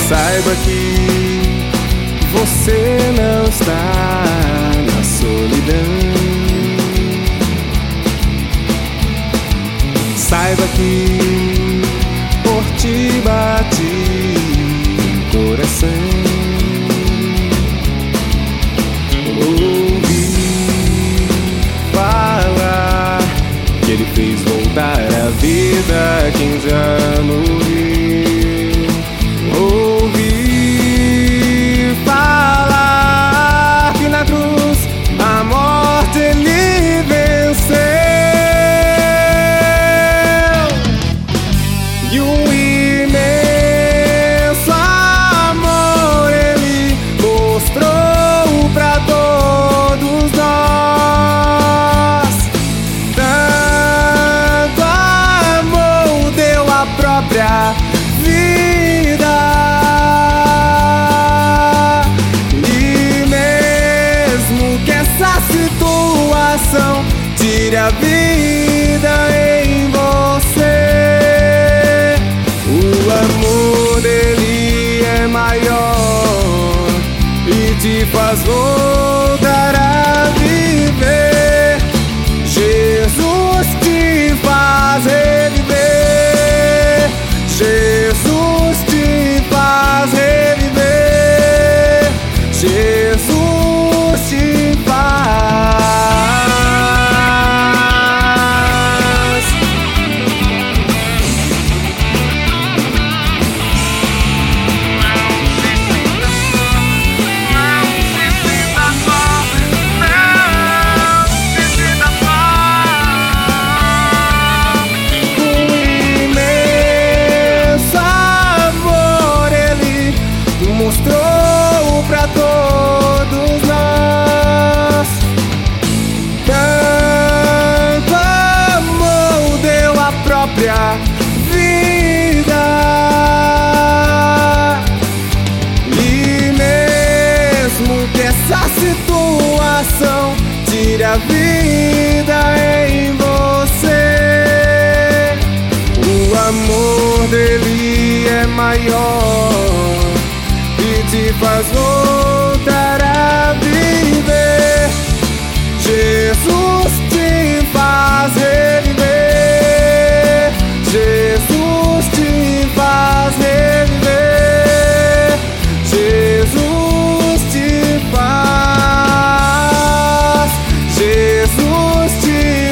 Saiba que você não está na solidão. Saiba que por ti bate o coração. Ouvi falar que ele fez voltar à vida quem já morreu. Ouvi falar que na cruz a morte ele venceu, e um imenso amor ele mostrou pra todos nós. Tanto amor deu a própria vida, e mesmo que essa situação tire a vida em você, o amor dele é maior e te faz voltar a viver. Jesus te faz reviver, Jesus te faz reviver, Jesus te faz. Mostrou pra todos nós. Tanto amor deu a própria vida, e mesmo que essa situação tire a vida em você, o amor dele é maior e te faz voltar a viver. Jesus te faz reviver, Jesus te faz reviver, Jesus te faz, Jesus te